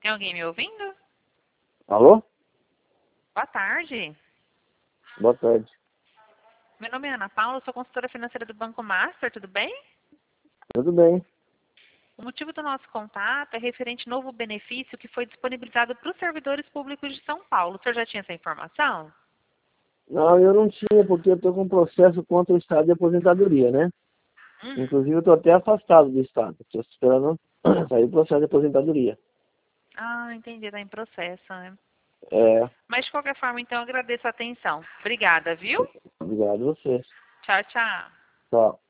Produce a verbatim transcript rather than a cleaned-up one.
Tem alguém me ouvindo? Alô? Boa tarde. Boa tarde. Meu nome é Ana Paula, sou consultora financeira do Banco Master, tudo bem? Tudo bem. O motivo do nosso contato é referente ao novo benefício que foi disponibilizado para os servidores públicos de São Paulo. O senhor já tinha essa informação? Não, eu não tinha, porque eu estou com um processo contra o Estado de aposentadoria, né? Hum. Inclusive, eu estou até afastado do Estado. Estou esperando sair o processo de aposentadoria. Ah, entendi, está em processo, né? É, Mas de qualquer forma, então, eu agradeço a atenção. Obrigada, viu? obrigado a você. Tchau, tchau. Tchau.